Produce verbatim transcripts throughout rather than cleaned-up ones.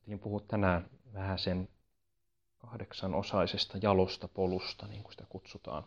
Ajattelin puhua tänään vähän sen kahdeksanosaisesta jalosta polusta, niin kuin sitä kutsutaan.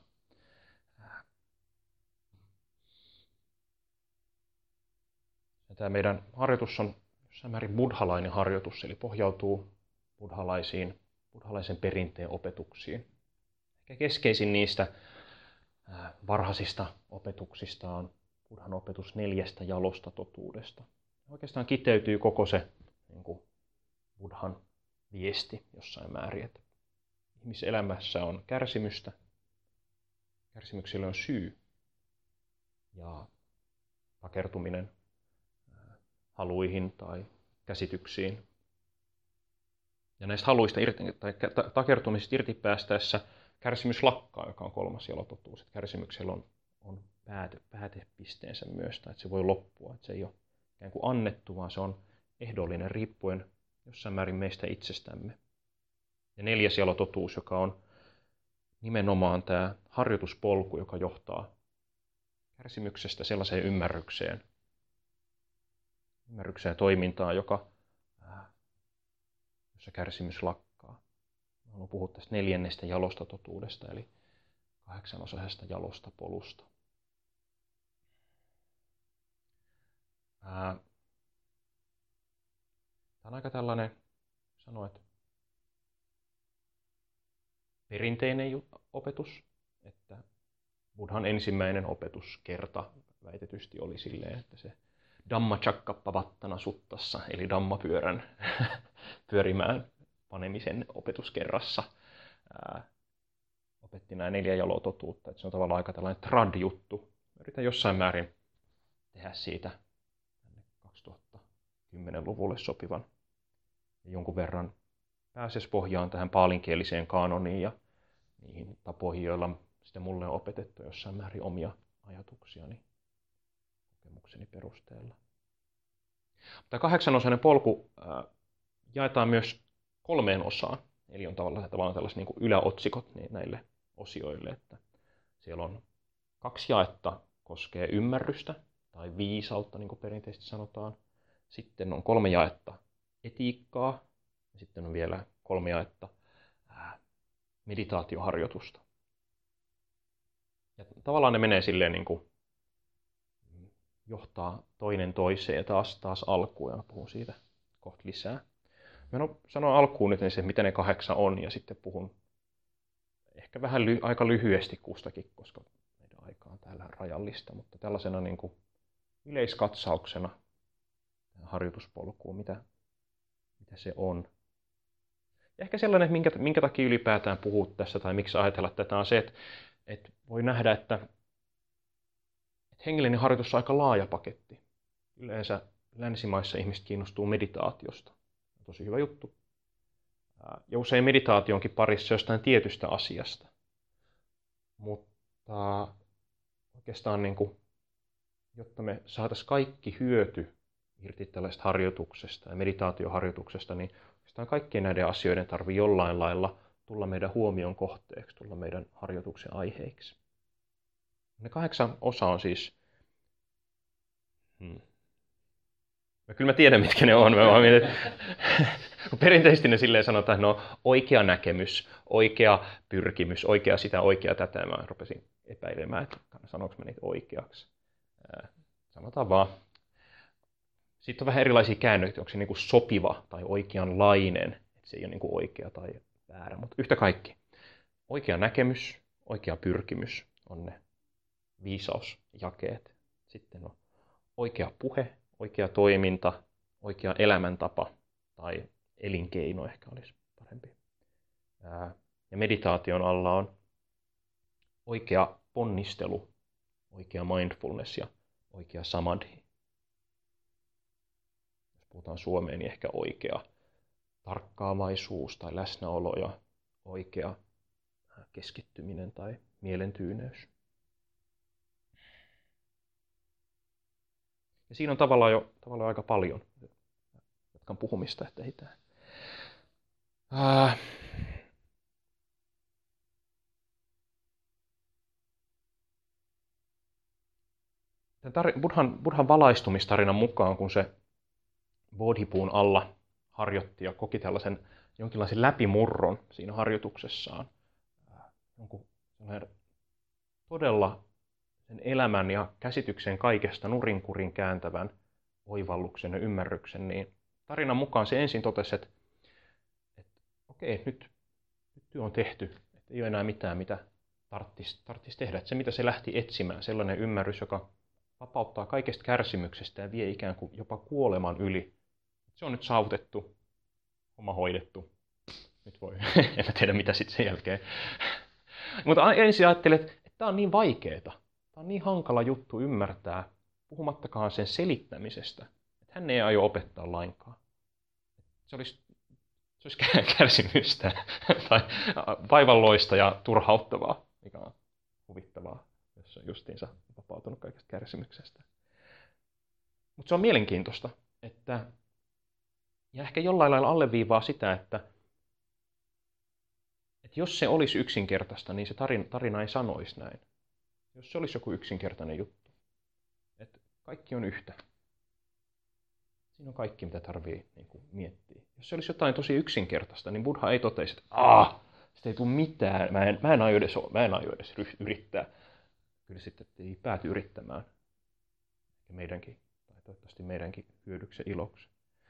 Ja tämä meidän harjoitus on jossain määrin buddhalainen harjoitus, eli pohjautuu buddhalaisiin, buddhalaisen perinteen opetuksiin. Ehkä keskeisin niistä varhaisista opetuksista on buddhan opetus neljästä jalosta totuudesta. Oikeastaan kiteytyy koko se niin kuin buddhan viesti jossain määrin, että ihmiselämässä on kärsimystä, kärsimyksellä on syy ja takertuminen haluihin tai käsityksiin. Ja näistä haluista irti, tai takertumisista irti päästäessä kärsimys lakkaa, joka on kolmas jalototuus. Että kärsimyksellä on, on pääte, päätepisteensä myös, tai että se voi loppua. Että se ei ole ikään kuin annettu, vaan se on ehdollinen riippuen jossain määrin meistä itsestämme. Ja neljäs jalototuus, joka on nimenomaan tämä harjoituspolku, joka johtaa kärsimyksestä sellaiseen ymmärrykseen, ymmärrykseen ja toimintaan, joka, jossa kärsimys lakkaa. Haluan puhua tästä neljännestä jalosta totuudesta, eli kahdeksanosaisesta jalosta polusta. Tämä on aika tällainen, sanoa, että perinteinen opetus, että buddhan ensimmäinen opetuskerta väitetysti oli silleen, että se Dhammacakkappavattana suttassa, eli dhammapyörän pyörimään panemisen opetuskerrassa, ää, opetti nämä neljä jaloa totuutta. Että se on tavallaan aika tällainen trad-juttu. Yritän jossain määrin tehdä siitä kaksituhattakymmenen-luvulle sopivan ja jonkun verran pääsisi pohjaan tähän paalinkieliseen kaanoniin ja niihin tapoihin, joilla sitä mulle on opetettu jossain määrin omia ajatuksiani kokemukseni perusteella. Tämä kahdeksanosainen polku ää, jaetaan myös kolmeen osaan, eli on tavallaan, tavallaan tällaiset niin kuin yläotsikot näille osioille, että siellä on kaksi jaetta koskee ymmärrystä tai viisautta, niin kuin perinteisesti sanotaan. Sitten on kolme jaetta etiikkaa, ja sitten on vielä kolme jaetta ää, meditaatioharjoitusta. Ja tavallaan ne menee silleen niin kuin johtaa toinen toiseen ja taas, taas alkuun, ja puhun siitä kohta lisää. Mä sanon alkuun nyt se, mitä ne kahdeksan on, ja sitten puhun ehkä vähän ly- aika lyhyesti kustakin, koska meidän aika on täällä rajallista, mutta tällaisena niin kuin yleiskatsauksena harjoituspolkuun, mitä, mitä se on. Ja ehkä sellainen, että minkä, minkä takia ylipäätään puhua tässä, tai miksi ajatella tätä, on se, että, että voi nähdä, että hengellinen harjoitus on aika laaja paketti. Yleensä länsimaissa ihmiset kiinnostuu meditaatiosta. Tosi hyvä juttu. Ja usein meditaationkin parissa jostain tietystä asiasta. Mutta oikeastaan, niin kuin, jotta me saataisiin kaikki hyöty irti tällaisesta harjoituksesta ja meditaatioharjoituksesta, niin oikeastaan kaikkien näiden asioiden tarvitsee jollain lailla tulla meidän huomion kohteeksi, tulla meidän harjoituksen aiheiksi. Ne kahdeksan osa on siis, hmm. Mä kyllä mä tiedän, mitkä ne on. Mä vaan mietin, perinteisesti ne silleen sanotaan, että no oikea näkemys, oikea pyrkimys, oikea sitä, oikea tätä. Mä rupesin epäilemään, että sanoinko mä niitä oikeaksi. Sanotaan vaan. Sitten on vähän erilaisia käännöksiä, onko se niin kuin sopiva tai oikeanlainen. Se ei ole niin kuin oikea tai väärä, mutta yhtä kaikki. Oikea näkemys, oikea pyrkimys on ne viisausjakeet. Sitten on oikea puhe, oikea toiminta, oikea elämäntapa tai elinkeino ehkä olisi parempi. Ja meditaation alla on oikea ponnistelu, oikea mindfulness ja oikea samadhi. Jos puhutaan suomeen, niin ehkä oikea tarkkaavaisuus tai läsnäolo ja oikea keskittyminen tai mielentyyneys. Ja siinä on tavallaan jo tavallaan aika paljon, jatkan puhumista, että ehditään. Äh. Buddhan, Buddhan valaistumistarinan mukaan, kun se Bodhipuun alla harjoitti ja koki tällaisen jonkinlaisen läpimurron siinä harjoituksessaan. Jonkun todella sen elämän ja käsityksen kaikesta nurinkurin kääntävän oivalluksen ja ymmärryksen, niin tarinan mukaan se ensin totesi, että, että okei, nyt, nyt työ on tehty, että ei ole enää mitään, mitä tarvitsisi, tarvitsisi tehdä. Että se, mitä se lähti etsimään, sellainen ymmärrys, joka vapauttaa kaikesta kärsimyksestä ja vie ikään kuin jopa kuoleman yli. Se on nyt saavutettu, homma hoidettu. Nyt voi, en mä tiedä mitä sitten sen jälkeen. Mutta ensin ajattelin, että tämä on niin vaikeaa. Tämä on niin hankala juttu ymmärtää, puhumattakaan sen selittämisestä. Että hän ei aio opettaa lainkaan. Se olisi, se olisi kärsimystä tai vaivalloista ja turhauttavaa, mikä on huvittavaa, jos on justiinsa vapautunut kaikesta kärsimyksestä. Mutta se on mielenkiintoista, että, ja ehkä jollain lailla alleviivaa sitä, että, että jos se olisi yksinkertaista, niin se tarina, tarina ei sanoisi näin. Jos se olisi joku yksinkertainen juttu, että kaikki on yhtä. Siinä on kaikki, mitä tarvii niin kuin miettiä. Jos se olisi jotain tosi yksinkertaista, niin Buddha ei toteisi, että aah, sitä ei tule mitään, mä en, mä en aio edes, mä en aio edes yrittää. Kyllä sitten ei pääty yrittämään. Ja meidänkin, tai toivottavasti meidänkin hyödyksi ja iloksi.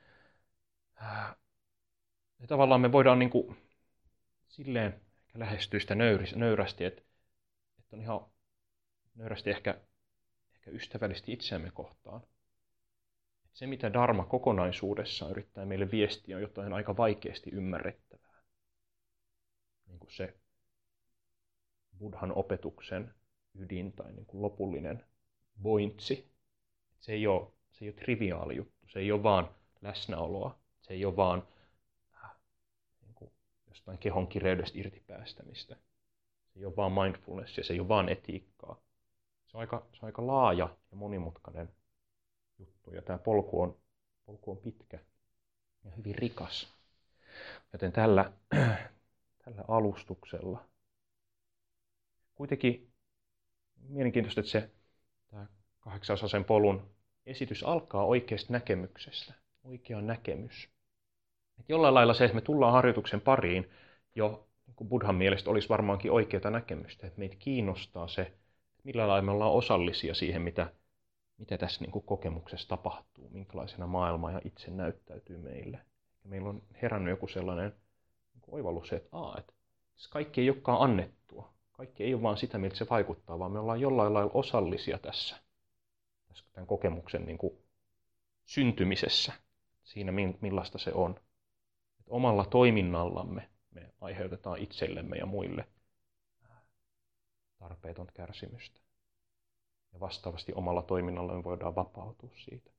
Ja tavallaan me voidaan niin kuin silleen lähestyä sitä nöyrästi, että, että on ihan nöyrästi ehkä, ehkä ystävällisesti itseämme kohtaan. Että se, mitä Dharma kokonaisuudessaan yrittää meille viestiä, on jotain aika vaikeasti ymmärrettävää. Niin kuin se Buddhan opetuksen ydin tai niin kuin lopullinen pointsi. Se ei ole, se ei ole triviaali juttu, se ei ole vaan läsnäoloa, se ei ole vaan äh, niin kuin jostain kehon kireydestä irtipäästämistä. Se ei ole vaan mindfulnessia, se ei ole vaan etiikkaa. Se on aika, se on aika laaja ja monimutkainen juttu, ja tämä polku on, polku on pitkä ja hyvin rikas. Joten tällä, tällä alustuksella kuitenkin mielenkiintoista, että se tämä kahdeksanosaisen polun esitys alkaa oikeasta näkemyksestä, oikea näkemys. Että jollain lailla se, että me tullaan harjoituksen pariin, jo niin kuin Buddhan mielestä olisi varmaankin oikeaa näkemystä, että meitä kiinnostaa se, millä lailla me ollaan osallisia siihen, mitä, mitä tässä niin kuin kokemuksessa tapahtuu, minkälaisena maailma ja itse näyttäytyy meille. Ja meillä on herännyt joku sellainen niin kuin oivallus, että, aa, että kaikki ei olekaan annettua. Kaikki ei ole vaan sitä, miltä se vaikuttaa, vaan me ollaan jollain lailla osallisia tässä, tässä tämän kokemuksen niin kuin syntymisessä, siinä millaista se on. Että omalla toiminnallamme me aiheutetaan itsellemme ja muille tarpeetonta kärsimystä. Ja vastaavasti omalla toiminnalla me voidaan vapautua siitä.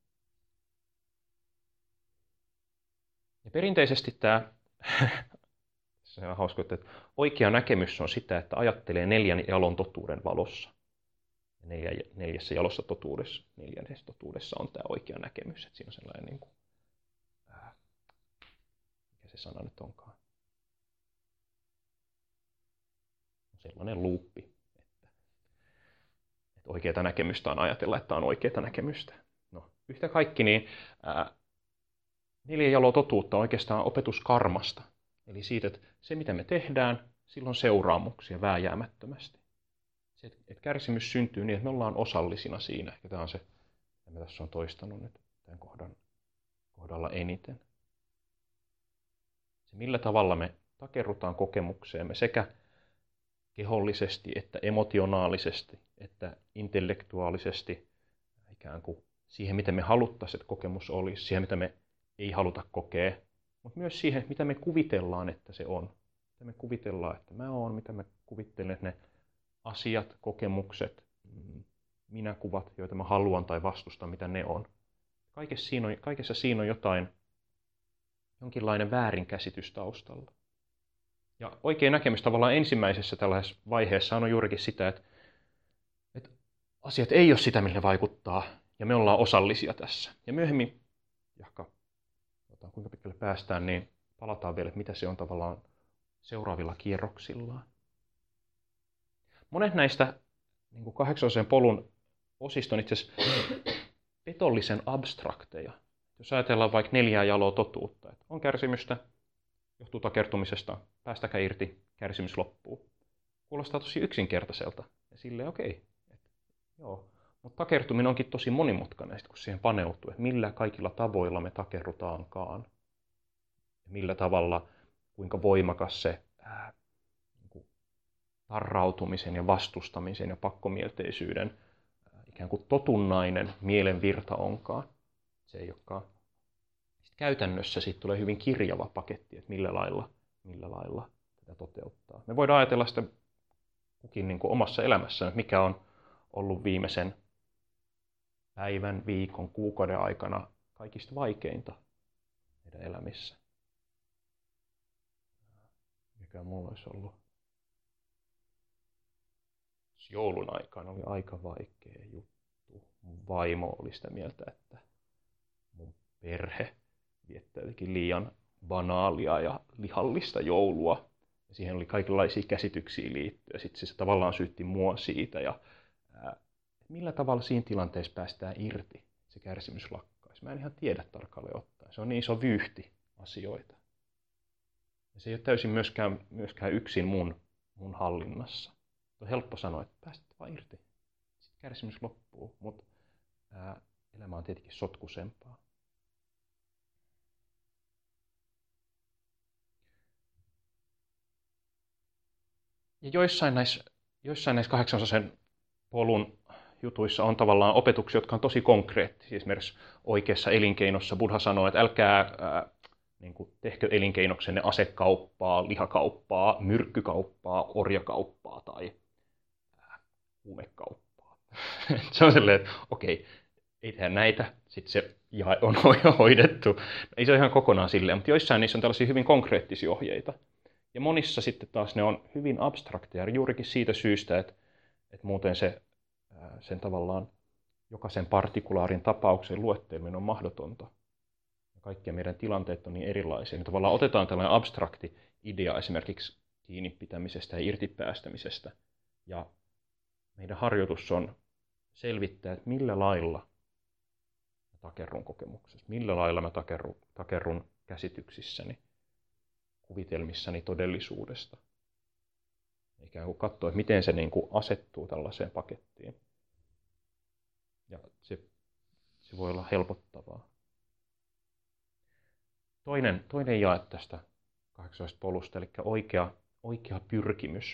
Ja perinteisesti tämä, se on hauska, että oikea näkemys on sitä, että ajattelee neljän jalon totuuden valossa. Ja neljä, neljässä jalossa totuudessa, neljännessä totuudessa on tämä oikea näkemys. Että siinä on sellainen, niin kuin, ää, mikä se sana nyt onkaan, sellainen luuppi. Oikeaa näkemystä on ajatella, että on oikeaa näkemystä. No, yhtä kaikki, niin ää, neljä jaloa totuutta on oikeastaan opetus karmasta. Eli siitä, että se mitä me tehdään, sillä on seuraamuksia vääjäämättömästi. Se, että, että kärsimys syntyy niin, että me ollaan osallisina siinä. Ja tämä on se, mitä mä tässä on toistanut nyt tämän kohdan, kohdalla eniten. Se, millä tavalla me takerrutaan kokemukseemme sekä kehollisesti, että emotionaalisesti, että intellektuaalisesti, ikään kuin siihen, mitä me haluttaisiin, että kokemus olisi, siihen, mitä me ei haluta kokea, mutta myös siihen, mitä me kuvitellaan, että se on. Mitä me kuvitellaan, että mä oon, mitä me kuvittelen, että ne asiat, kokemukset, minäkuvat, joita mä haluan tai vastustan, mitä ne on. Kaikessa siinä on, kaikessa siinä on jotain, jonkinlainen väärinkäsitys taustalla. Ja oikea näkemys tavallaan ensimmäisessä tällaisessa vaiheessa on juurikin sitä, että, että asiat ei ole sitä, millä ne vaikuttaa, ja me ollaan osallisia tässä. Ja myöhemmin, jahka, kuinka pitkälle päästään, niin palataan vielä, että mitä se on tavallaan seuraavilla kierroksillaan. Monet näistä niin kahdeksasosen polun osista on itse asiassa petollisen abstrakteja. Jos ajatellaan vaikka neljää jaloa totuutta, että on kärsimystä, johtuu takertumisesta, päästäkää irti, kärsimys loppuu. Kuulostaa tosi yksinkertaiselta. Ja silleen okei. Okay. Joo. Mutta takertuminen onkin tosi monimutkainen, kun siihen paneutuu, että millä kaikilla tavoilla me takerrutaankaan. Ja millä tavalla, kuinka voimakas se ää, niin tarrautumisen ja vastustamisen ja pakkomielteisyyden ää, ikään kuin totunnainen mielenvirta onkaan. Se ei olekaan. Sitten käytännössä siitä tulee hyvin kirjava paketti, että millä lailla, millä lailla tätä toteuttaa. Me voidaan ajatella sitä kukin niin kuin omassa elämässään, mikä on ollut viimeisen päivän, viikon, kuukauden aikana kaikista vaikeinta meidän elämissä. Mikä mulla olisi ollut? Joulun aikana oli aika vaikea juttu. Mun vaimo oli sitä mieltä, että mun perhe viettää jotenkin liian banaalia ja lihallista joulua. Ja siihen oli kaikenlaisia käsityksiä liittyen. Sitten se tavallaan syytti mua siitä. Ja, ää, millä tavalla siinä tilanteessa päästään irti, se kärsimys lakkaisi. Mä en ihan tiedä tarkalleen ottaen. Se on niin iso vyyhti asioita. Ja se ei ole täysin myöskään, myöskään yksin mun, mun hallinnassa. On helppo sanoa, että päästät vaan irti. Sitten kärsimys loppuu, mutta ää, elämä on tietenkin sotkusempaa. Ja joissain näissä, joissain näissä kahdeksasosaisen polun jutuissa on tavallaan opetuksia, jotka on tosi konkreettisia. Esimerkiksi oikeassa elinkeinossa Buddha sanoo, että älkää ää, niin kuin, tehkö elinkeinoksenne asekauppaa, lihakauppaa, myrkkykauppaa, orjakauppaa tai ää, huumekauppaa. Se on silleen, että okei, ei tehdä näitä, sitten se on hoidettu. Ei se ole ihan kokonaan silleen, mutta joissain niissä on tällaisia hyvin konkreettisia ohjeita. Ja monissa sitten taas ne on hyvin abstrakteja, juurikin siitä syystä, että, että muuten se, sen tavallaan jokaisen partikulaarin tapauksen luetteleminen on mahdotonta. Ja kaikkia meidän tilanteet on niin erilaisia. Niin tavallaan otetaan tällainen abstrakti idea esimerkiksi kiinni pitämisestä ja irtipäästämisestä. Ja meidän harjoitus on selvittää, että millä lailla mä takerrun kokemuksessa, millä lailla mä takerrun, takerrun käsityksissäni, kuvitelmissani todellisuudesta. Ikään kuin katsoa, että miten se niin kuin asettuu tällaiseen pakettiin. Ja se, se voi olla helpottavaa. Toinen, toinen jae tästä kahdeksasosaisesta polusta, eli oikea, oikea pyrkimys.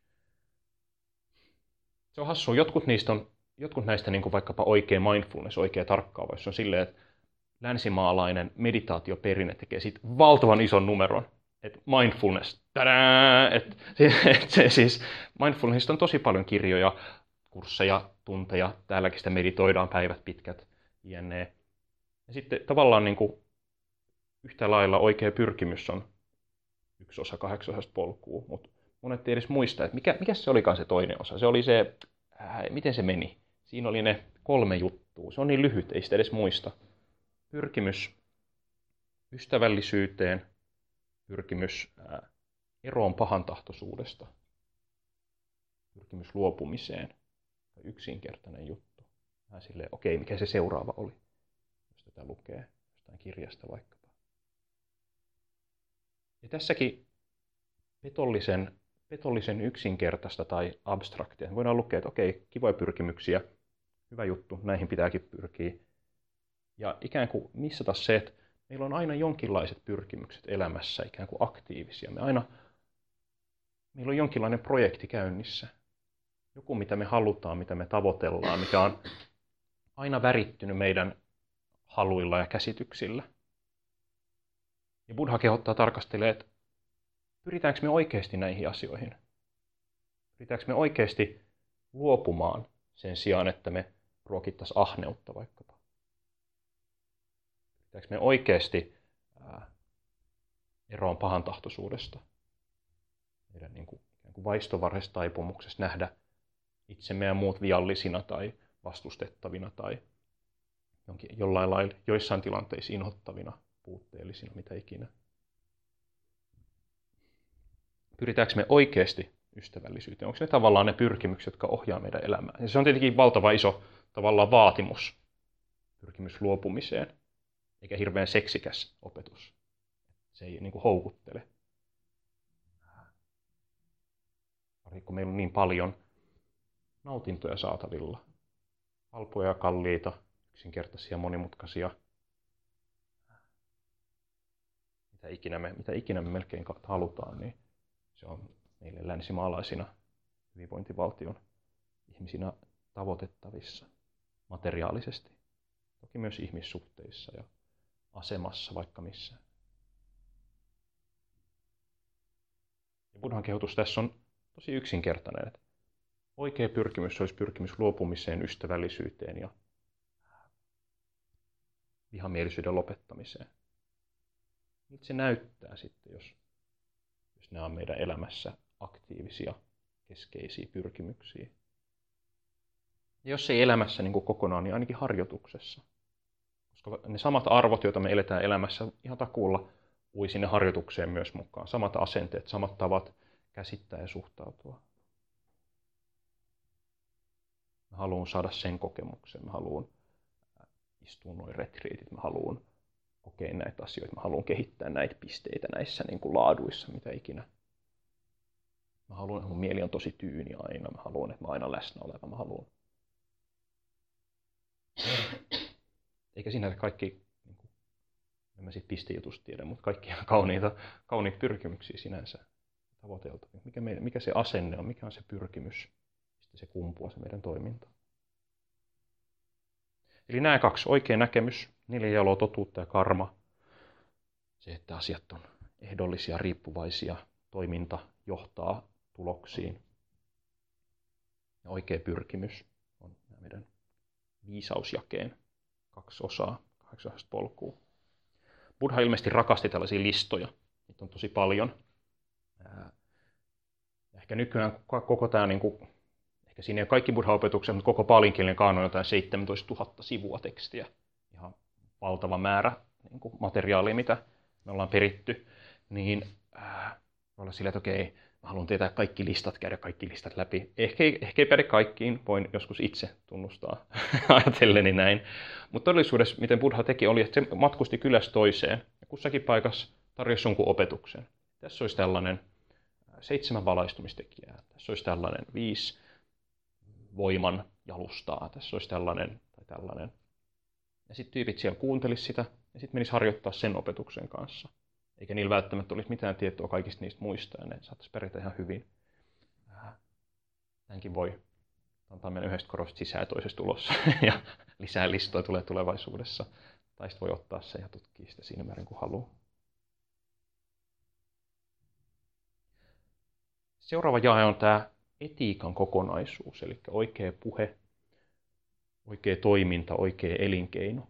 Se on hassua. Jotkut, niistä on, jotkut näistä, niin kuin vaikkapa oikea mindfulness, oikea tarkkaavaisuus, on silleen, että länsimaalainen meditaatioperinne tekee siitä valtavan ison numeron. Että mindfulness, tadää, et, et se siis, mindfulnessista on tosi paljon kirjoja, kursseja, tunteja, täälläkin sitä meditoidaan päivät pitkät, jne. Ja sitten tavallaan niin kuin yhtä lailla oikea pyrkimys on yksi osa kahdeksasosaista polkua, mutta monet ei edes muista, että mikä, mikä se olikaan se toinen osa. Se oli se, ää, miten se meni. Siinä oli ne kolme juttua. Se on niin lyhyt, ei sitä edes muista. Pyrkimys ystävällisyyteen, pyrkimys ää, eroon pahantahtoisuudesta, pyrkimys luopumiseen, yksinkertainen juttu. Vähän silleen, okei, mikä se seuraava oli, jos tätä lukee jostain kirjasta vaikkapa. Ja tässäkin petollisen, petollisen yksinkertaista tai abstraktia. Voidaan lukea, että okei, kivoja pyrkimyksiä, hyvä juttu, näihin pitääkin pyrkiä. Ja ikään kuin missata se, että meillä on aina jonkinlaiset pyrkimykset elämässä, ikään kuin aktiivisia. Me aina, meillä on jonkinlainen projekti käynnissä. Joku, mitä me halutaan, mitä me tavoitellaan, mikä on aina värittynyt meidän haluilla ja käsityksillä. Ja Buddha kehottaa tarkastelemaan, että pyritäänkö me oikeasti näihin asioihin? Pyritäänkö me oikeasti luopumaan sen sijaan, että me ruokittaisiin ahneutta vaikkapa? Pyritäänkö me oikeasti ää, eroon pahantahtoisuudesta? Meidän niin kuin, niin kuin vaistovarhaisesta taipumuksesta nähdä itsemme ja muut viallisina tai vastustettavina tai jonkin, jollain lailla joissain tilanteissa inhottavina, puutteellisina, mitä ikinä. Pyritäänkö me oikeasti ystävällisyyteen? Onko ne tavallaan ne pyrkimykset, jotka ohjaa meidän elämää? Ja se on tietenkin valtava iso tavallaan vaatimus, pyrkimys luopumiseen. eikä hirveän seksikäs opetus. Se ei niin kuin houkuttele. Varsinkin kun meillä on niin paljon nautintoja saatavilla. Halpoja ja kalliita, yksinkertaisia, monimutkaisia. Mitä ikinä me, mitä ikinä me melkein halutaan, niin se on meille länsimaalaisina hyvinvointivaltion ihmisinä tavoitettavissa materiaalisesti. Toki myös ihmissuhteissa ja asemassa vaikka missä. Ja Buddhan kehotus tässä on tosi yksinkertainen. Että oikea pyrkimys olisi pyrkimys luopumiseen, ystävällisyyteen ja vihamielisyyden lopettamiseen. Miltä se näyttää sitten, jos, jos nämä on meidän elämässä aktiivisia, keskeisiä pyrkimyksiä. Ja jos ei elämässä niin kuin kokonaan, niin ainakin harjoituksessa. Koska ne samat arvot, joita me eletään elämässä, ihan takuulla ui sinne harjoitukseen myös mukaan. Samat asenteet, samat tavat käsittää ja suhtautua. Mä haluan saada sen kokemuksen, mä haluan istua noin retriitit, mä haluan kokea näitä asioita, mä haluan kehittää näitä pisteitä näissä niin kuin laaduissa, mitä ikinä. Mä haluan, että mun mieli on tosi tyyni aina, mä haluan, että mä aina läsnä oleva, mä haluan. Eikä siinä kaikki, niin kuin, en mä siitä pistejutusta tiedä, mutta kaikki ihan kauniita, kauniita pyrkimyksiä sinänsä tavoiteltavia. Mikä, me, mikä se asenne on, mikä on se pyrkimys, mistä se kumpuaa se meidän toiminta. Eli nämä kaksi, oikea näkemys, neljä jaloa, totuutta ja karma. Se, että asiat on ehdollisia, riippuvaisia, toiminta johtaa tuloksiin. Ja oikea pyrkimys on meidän viisausjakeen kaksi osaa, kahdeksan polkua. Buddha ilmeisesti rakasti tällaisia listoja. Niitä on tosi paljon. Ehkä nykyään koko tämä, niin kuin, ehkä siinä ei ole kaikki Buddha-opetukset, mutta koko paalinkielinen kaano on jotain seitsemäntoistatuhatta sivua tekstiä. Ihan valtava määrä niin kuin materiaalia, mitä me ollaan peritty. Niin äh, voi olla sillä, että okei, mä haluan tietää kaikki listat, käydä kaikki listat läpi. Ehkä ei, ehkä ei päde kaikkiin, voin joskus itse tunnustaa ajatelleni näin. Mutta todellisuudessa, miten Buddha teki, oli, että se matkusti kylästä toiseen ja kussakin paikassa tarjosi jonkun opetuksen. Tässä olisi tällainen seitsemän valaistumistekijää, tässä olisi tällainen viisi voiman jalustaa, tässä olisi tällainen tai tällainen. Ja sitten tyypit siellä kuuntelisivat sitä ja sitten menisi harjoittaa sen opetuksen kanssa. Eikä niillä välttämättä olisi mitään tietoa kaikista niistä muista, ja ne saattaisi pärjätä ihan hyvin. Tämänkin voi antaa meidän yhdestä korosta sisään ja toisesta ulos, ja lisää listoja tulee tulevaisuudessa. Tai sitten voi ottaa se ja tutkia sitä siinä määrin kuin haluaa. Seuraava jae on tämä etiikan kokonaisuus, eli oikea puhe, oikea toiminta, oikea elinkeino.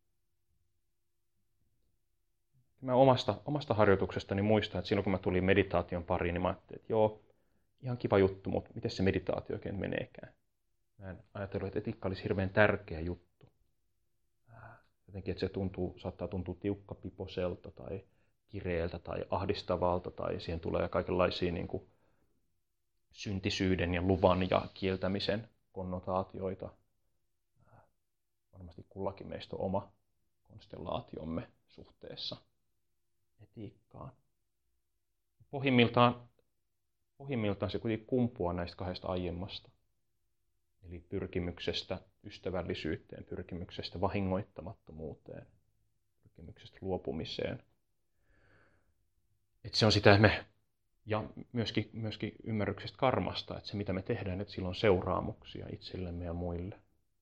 Mä omasta, omasta harjoituksestani muistan, että silloin kun mä tulin meditaation pariin, niin mä ajattelin, että joo, ihan kiva juttu, mutta miten se meditaatio oikein meneekään? Mä en ajatellut, että etiikka olisi hirveän tärkeä juttu. Jotenkin, että se tuntuu, saattaa tuntua tiukkapiposelta tai kireeltä tai ahdistavalta tai siihen tulee kaikenlaisia niin kuin syntisyyden ja luvan ja kieltämisen konnotaatioita. Varmasti kullakin meistä on oma konstellaatiomme suhteessa etiikkaan. Pohjimmiltaan, pohjimmiltaan se kuitenkin kumpuaa näistä kahdesta aiemmasta. Eli pyrkimyksestä ystävällisyyteen, pyrkimyksestä vahingoittamattomuuteen, pyrkimyksestä luopumiseen. Että se on sitä, me, ja myöskin, myöskin ymmärryksestä karmasta, että se mitä me tehdään, että sillä on seuraamuksia itsellemme ja muille.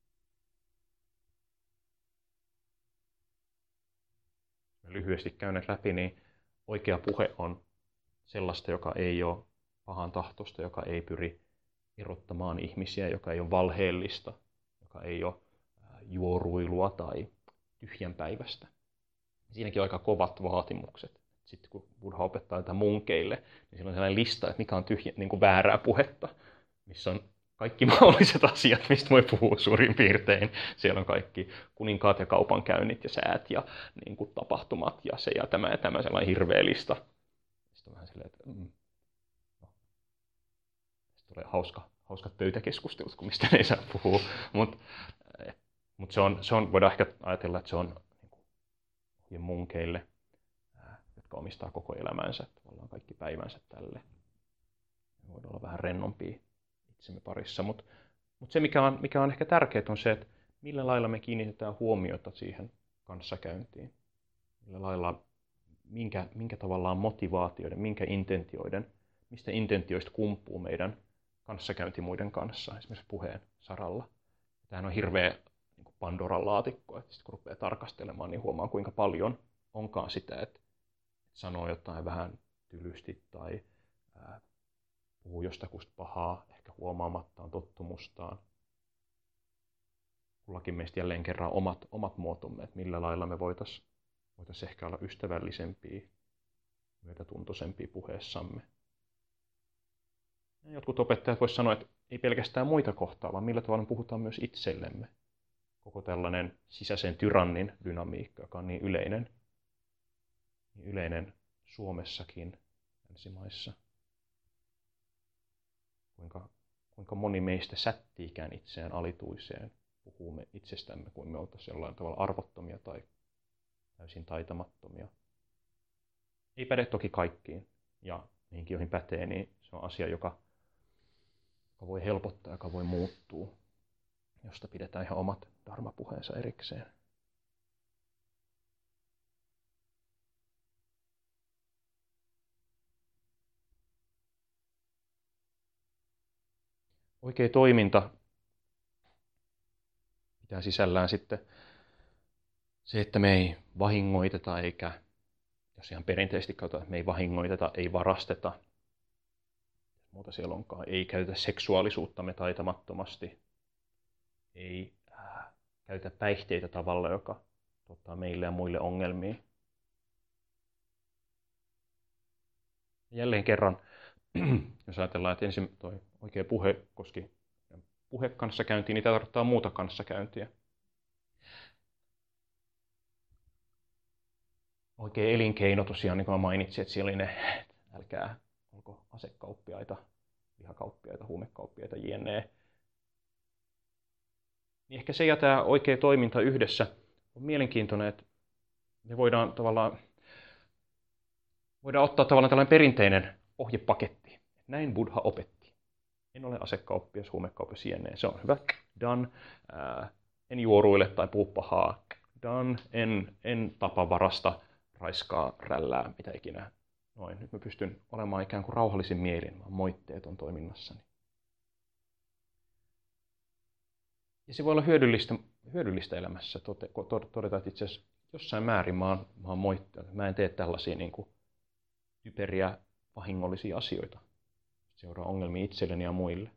Lyhyesti käyneet läpi, niin oikea puhe on sellaista, joka ei ole pahan tahtosta, joka ei pyri erottamaan ihmisiä, joka ei ole valheellista, joka ei ole juoruilua tai tyhjänpäiväistä. Siinäkin on aika kovat vaatimukset. Sitten kun Buddha opettaa tätä munkeille, niin siellä on sellainen lista, että mikä on tyhjä, niin kuin väärää puhetta, missä on kaikki mahdolliset asiat, mistä voi puhua suurin piirtein. Siellä on kaikki kuninkaat ja kaupankäynnit ja säät ja niin kuin tapahtumat ja se ja tämä ja tämä sellainen hirveä lista. Sitten on vähän silleen, että mm, no. Sitten tulee hauska, hauskat pöytäkeskustelut, kun mistä ne ei saa puhua. Mutta mut se on, se on, voidaan ehkä ajatella, että se on niin kuin Tibetin munkeille, jotka omistaa koko elämänsä, tavallaan kaikki päivänsä tälle. Me voidaan olla vähän rennompia itsemme parissa, mutta mut se mikä on, mikä on ehkä tärkeää on se, että millä lailla me kiinnitetään huomiota siihen kanssakäyntiin. Millä lailla, minkä, minkä tavallaan motivaatioiden, minkä intentioiden, mistä intentioista kumpuu meidän kanssakäynti muiden kanssa, esimerkiksi puheen saralla. Tämähän on hirveä niin Pandoran laatikko, että sitten kun rupeaa tarkastelemaan, niin huomaa kuinka paljon onkaan sitä, että sanoo jotain vähän tylysti tai ää, puhuu jostakusta pahaa, ehkä huomaamattaan tottumustaan. Kullakin meistä jälleen kerran omat, omat muotomme, että millä lailla me voitaisiin voitais ehkä olla ystävällisempiä, myötätuntoisempia puheessamme. Ja jotkut opettajat voisivat sanoa, että ei pelkästään muita kohtaa, vaan millä tavalla me puhutaan myös itsellemme. Koko tällainen sisäisen tyrannin dynamiikka, joka on niin yleinen, niin yleinen Suomessakin, länsimaissa. Kuinka, kuinka moni meistä sättiikään itseään alituiseen, puhumme itsestämme, kuin me oltaisiin jollain tavalla arvottomia tai täysin taitamattomia. Ei päde toki kaikkiin, ja niihinkin, joihin pätee, niin se on asia, joka, joka voi helpottaa, joka voi muuttua, josta pidetään ihan omat dharma-puheensa erikseen. Oikea toiminta pitää sisällään sitten se, että me ei vahingoiteta eikä, jos ihan perinteisesti katsotaan, että me ei vahingoiteta, ei varasteta, muuta siellä onkaan, ei käytetä seksuaalisuuttamme taitamattomasti, ei äh, käytetä päihteitä tavalla, joka tuottaa meille ja muille ongelmia. Jälleen kerran, jos ajatellaan, että ensin toi oikea puhe koski puhekanssakäyntiä, niin tämä tarkoittaa muuta kanssakäyntiä. Oikea elinkeino tosiaan, niin kuin mä mainitsin, että siellä oli ne, että älkää olko asekauppiaita, lihakauppiaita, huumekauppiaita, jne. Niin ehkä se ja tämä oikea toiminta yhdessä on mielenkiintoinen, että me voidaan tavallaan voidaan ottaa tavallaan tällainen perinteinen ohjepaketti. Näin Buddha opetti. En ole asekauppias, huumekauppias, jne. Se on hyvä. Done. Ää, en juoruile tai puhu pahaa. Done. En, en tapa, varasta, raiskaa, rällää, mitä ikinä. Noin. Nyt mä pystyn olemaan ikään kuin rauhallisin mielin, vaan moitteeton toiminnassani. Ja se voi olla hyödyllistä, hyödyllistä elämässä todeta, että itse asiassa jossain määrin mä oon, mä oon moitteeton. Mä en tee tällaisia niin kuin typeriä, vahingollisia asioita. Seuraa ongelmia itselleni ja muille.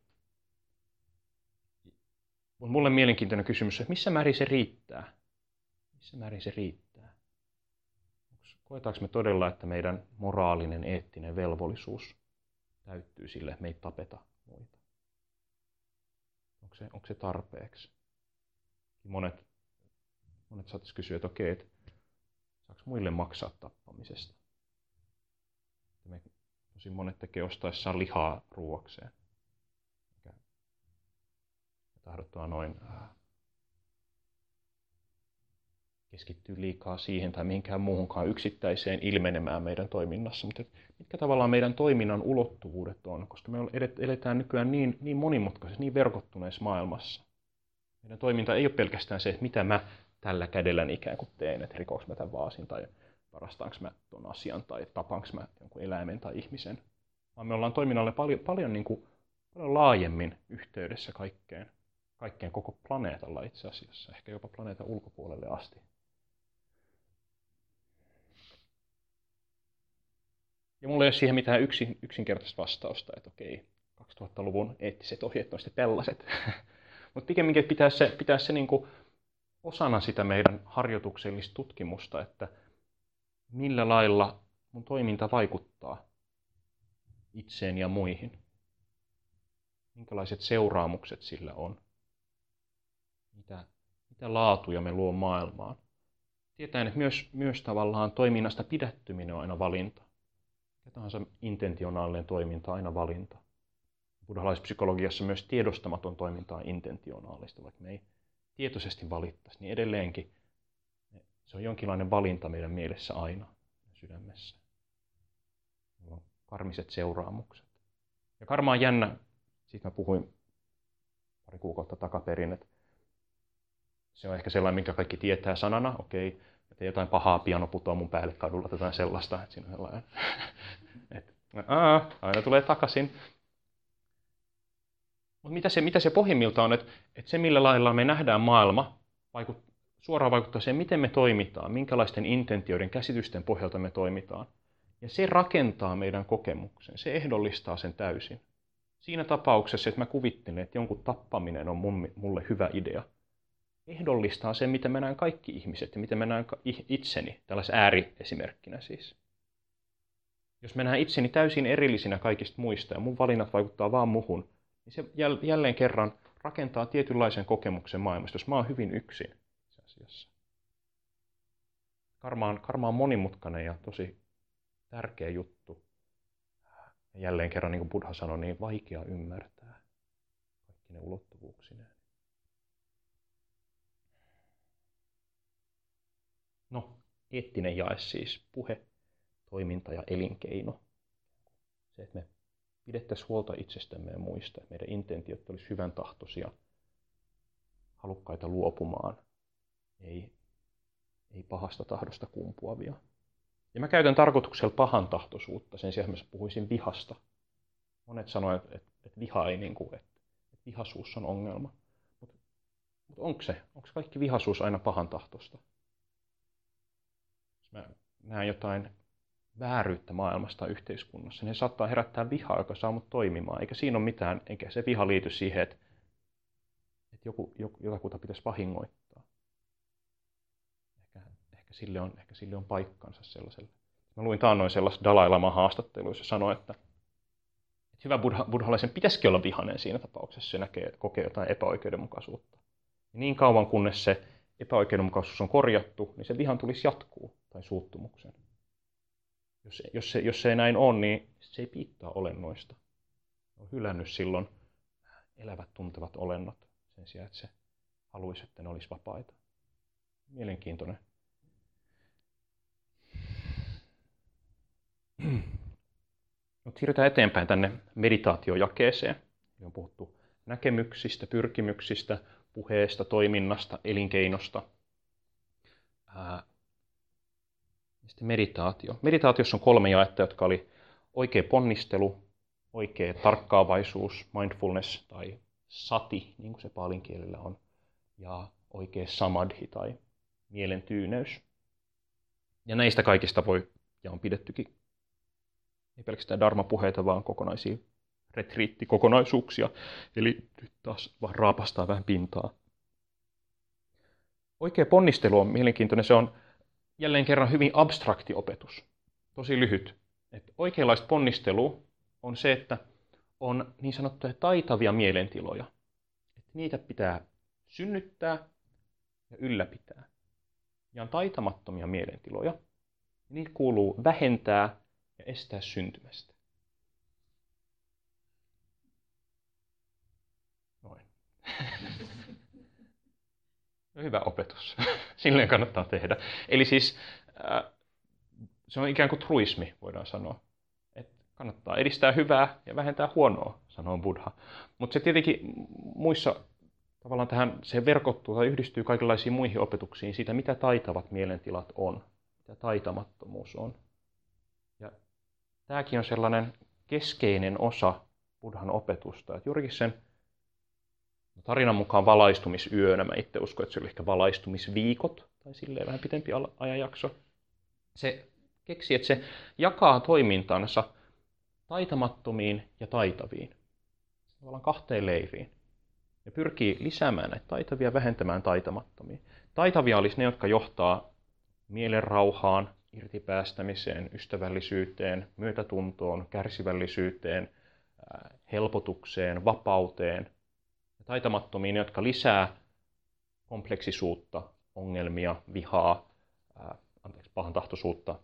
Mutta mulle mielenkiintoinen kysymys on, että missä määrin se riittää? Missä määrin se riittää? Koetaanko me todella, että meidän moraalinen, eettinen velvollisuus täyttyy sille, että me ei tapeta muita? Onko se, onko se tarpeeksi? Monet, monet saattaisi kysyä, että okei, että saako muille maksaa tappamisesta? Me tosi monet tekee ostaessaan lihaa ruuakseen. Me tahdottaa noin ää, keskittyy liikaa siihen tai mihinkään muuhunkaan yksittäiseen ilmenemään meidän toiminnassa. Mutta mitkä tavallaan meidän toiminnan ulottuvuudet on, koska me eletään nykyään niin, niin monimutkaisessa, niin verkottuneessa maailmassa. Meidän toiminta ei ole pelkästään se, että mitä mä tällä kädelläni ikään kuin teen, että rikoks mä tämän vaasin tai varastaanko mä tuon asian tai tapaanko mä jonkun eläimen tai ihmisen. Vaan me ollaan toiminnalle paljon, paljon, niin kuin, paljon laajemmin yhteydessä kaikkeen, kaikkeen koko planeetalla itse asiassa, ehkä jopa planeetan ulkopuolelle asti. Ja mulla ei ole siihen mitään yksin, yksinkertaista vastausta, että okei, kaksituhattaluvun eettiset ohjeet on sitten tällaiset. Mutta pikemminkin pitää se, pitää se niin kuin osana sitä meidän harjoituksellista tutkimusta, että millä lailla mun toiminta vaikuttaa itseen ja muihin. Minkälaiset seuraamukset sillä on. Mitä, mitä laatuja me luo maailmaan. Tietäen, että myös, myös tavallaan toiminnasta pidättyminen on aina valinta. Mikä tahansa intentionaalinen toiminta on aina valinta. Buddhalaispsykologiassa myös tiedostamaton toiminta on intentionaalista, vaikka me ei tietoisesti valittaisi, niin edelleenkin Se on jonkinlainen valinta meidän mielessä aina, sydämessä. Meillä on karmiset seuraamukset. Ja karma on jännä, siitä mä puhuin pari kuukautta takaperin, että se on ehkä sellainen, minkä kaikki tietää sanana, okei, että jotain pahaa piano putoaa mun päälle kadulla, tai jotain sellaista, että siinä on sellainen, että aa, aina tulee takaisin. Mutta mitä se, mitä se pohjimmiltaan on, että, että se millä lailla me nähdään maailma, vaikut, suoraan vaikuttaa siihen, miten me toimitaan, minkälaisten intentioiden, käsitysten pohjalta me toimitaan. Ja se rakentaa meidän kokemuksen, se ehdollistaa sen täysin. Siinä tapauksessa, että mä kuvittelen, että jonkun tappaminen on mulle hyvä idea, ehdollistaa sen, miten mä näen kaikki ihmiset ja miten mä näen itseni, tällaisen ääriesimerkkinä siis. Jos mä näen itseni täysin erillisinä kaikista muista ja mun valinnat vaikuttaa vaan muhun, niin se jälleen kerran rakentaa tietynlaisen kokemuksen maailmasta, jos mä oon hyvin yksin asiassa. Karma on, karma on monimutkainen ja tosi tärkeä juttu. Ja jälleen kerran, niin kuin Buddha sanoi, niin vaikea ymmärtää kaikki ne ulottuvuuksineen. No, eettinen jae siis, puhe, toiminta ja elinkeino. Se, että me pidettäisiin huolta itsestämme ja muista, että meidän intentiot olisi hyvän tahtoisia, halukkaita luopumaan, ei, ei pahasta tahdosta kumpuavia. Ja mä käytän tarkoituksella pahan tahtoisuutta, sen sijaan mä puhuisin vihasta. Monet sanoo, että, että, että viha ei, niin kuin, että, että vihaisuus on ongelma. Mutta mut onko se? Onko kaikki vihaisuus aina pahan tahtosta? Jos mä näen jotain vääryyttä maailmasta tai yhteiskunnassa, niin se saattaa herättää vihaa, joka saa mut toimimaan. Eikä siinä ole mitään, eikä se viha liity siihen, että, että joku, joku, jotakuta pitäisi vahingoittaa. Ehkä, ehkä, sille on, ehkä sille on paikkansa sellaiselle. Mä luin taannoin sellaista Dalai Laman haastattelua, jossa sanoi, että, että hyvä buddha, buddhalaisen pitäisikin olla vihainen siinä tapauksessa, se näkee, kokee jotain epäoikeudenmukaisuutta. Ja niin kauan kunnes se epäoikeudenmukaisuus on korjattu, niin se vihan tulisi jatkuu tai suuttumuksen. Jos, jos, se, jos se ei näin ole, niin se ei piittaa olennoista. On hylännyt silloin elävät tuntevat olennot sen sijaan, että se haluaisi, että ne olisi vapaita. Mielenkiintoinen. Nyt siirrytään eteenpäin tänne meditaatiojakeeseen. On puhuttu näkemyksistä, pyrkimyksistä, puheesta, toiminnasta, elinkeinosta. Ää, sitten meditaatio. Meditaatiossa on kolme jaetta, jotka oli oikea ponnistelu, oikea tarkkaavaisuus, mindfulness tai sati, niin kuin se paalin kielellä on, ja oikea samadhi tai mielen tyyneys. Ja näistä kaikista voi, ja on pidettykin, ei pelkästään dharma-puheita, vaan kokonaisia retriittikokonaisuuksia. Eli nyt taas vaan raapastaa vähän pintaa. Oikea ponnistelu on mielenkiintoinen. Se on jälleen kerran hyvin abstrakti opetus. Tosi lyhyt. Et oikeanlaista ponnistelua on se, että on niin sanottuja taitavia mielentiloja. Et niitä pitää synnyttää ja ylläpitää. Ja on taitamattomia mielentiloja. Niitä kuuluu vähentää ja estää syntymästä. Noin. Hyvä opetus. Silleen kannattaa tehdä. Eli siis äh, se on ikään kuin truismi, voidaan sanoa. Et kannattaa edistää hyvää ja vähentää huonoa, sanoo Buddha. Mutta se tietenkin muissa tavallaan tähän se verkottuu tai yhdistyy kaikenlaisiin muihin opetuksiin siitä, mitä taitavat mielentilat on, mitä taitamattomuus on. Ja tämäkin on sellainen keskeinen osa Buddhan opetusta, että juurikin sen tarinan mukaan valaistumisyönä, mä itse uskon, että se oli ehkä valaistumisviikot, tai silleen vähän pitempi ajanjakso. Se keksi, että se jakaa toimintansa taitamattomiin ja taitaviin, tavallaan kahteen leiriin, ja pyrkii lisäämään näitä taitavia, vähentämään taitamattomia. Taitavia olisi ne, jotka johtaa mielen rauhaan, irtipäästämiseen, ystävällisyyteen, myötätuntoon, kärsivällisyyteen, helpotukseen, vapauteen. Taitamattomiin, jotka lisää kompleksisuutta, ongelmia, vihaa, ää, anteeksi, pahantahtoisuutta,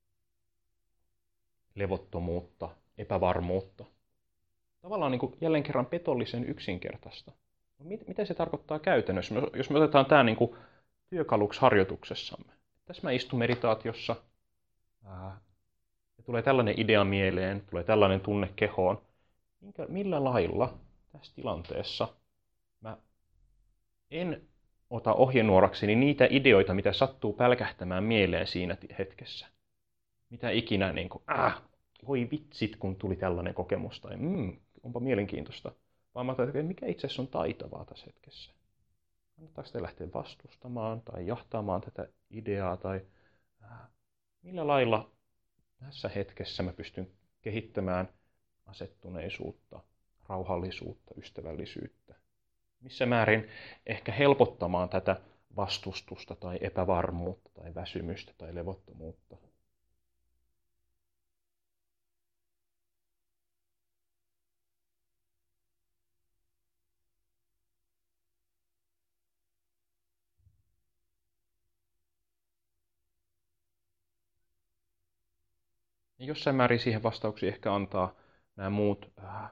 levottomuutta, epävarmuutta. Tavallaan niin kuin jälleen kerran petollisen yksinkertaista. Mit, mitä se tarkoittaa käytännössä? Jos me otetaan tämä niin kuin työkaluksi harjoituksessamme. tässä mä istun meditaatiossa, ää, ja tulee tällainen idea mieleen, tulee tällainen tunne kehoon. Minkä, millä lailla tässä tilanteessa mä en ota ohjenuorakseni niitä ideoita, mitä sattuu pälkähtämään mieleen siinä hetkessä. Mitä ikinä, niin kuin, äh, voi vitsit, kun tuli tällainen kokemus, tai mm, onpa mielenkiintoista. Vaan mä ajattelin, että mikä itse asiassa on taitavaa tässä hetkessä. Kannattaako te lähteä vastustamaan tai jahtaamaan tätä ideaa, tai äh, millä lailla tässä hetkessä mä pystyn kehittämään asettuneisuutta, rauhallisuutta, ystävällisyyttä. Missä määrin ehkä helpottamaan tätä vastustusta tai epävarmuutta tai väsymystä tai levottomuutta. Ja jossain määrin siihen vastauksia ehkä antaa nämä muut äh,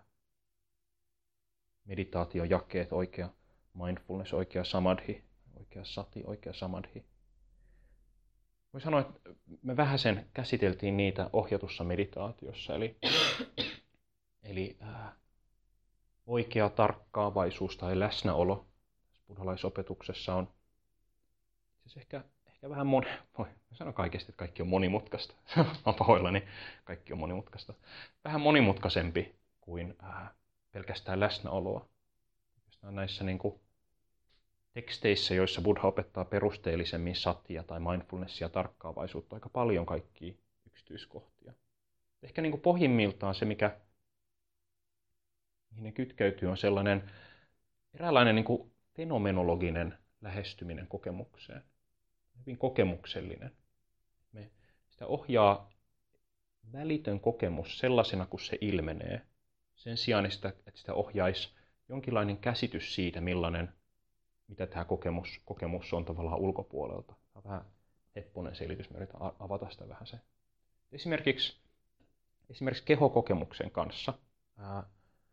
meditaatiojakeet, oikea mindfulness, oikea samadhi, oikea sati, oikea samadhi. Voi sanoa, että me vähäsen käsiteltiin niitä ohjatussa meditaatiossa, eli, eli äh, oikea tarkkaavaisuus tai läsnäolo buddhalaisopetuksessa on siis ehkä, ehkä vähän mon... Voi sanoa kaikesti, että kaikki on monimutkaista. Olen pahoillani, kaikki on monimutkaista. Vähän monimutkaisempi kuin äh, pelkästään läsnäoloa. Näissä niin kuin, teksteissä, joissa Buddha opettaa perusteellisemmin satia tai mindfulnessia tarkkaavaisuutta, aika paljon kaikkia yksityiskohtia. Ehkä niin kuin pohjimmiltaan se, mikä mihin ne kytkeytyy, on sellainen eräänlainen niin kuin fenomenologinen lähestyminen kokemukseen. Hyvin kokemuksellinen. Me sitä ohjaa välitön kokemus sellaisena, kuin se ilmenee. Sen sijaan, että sitä ohjaisi jonkinlainen käsitys siitä, millainen, mitä tämä kokemus, kokemus on tavallaan ulkopuolelta. Tämä on vähän hepponen selitys, mä yritän avata sitä vähän se. Esimerkiksi, esimerkiksi kehokokemuksen kanssa. Ää,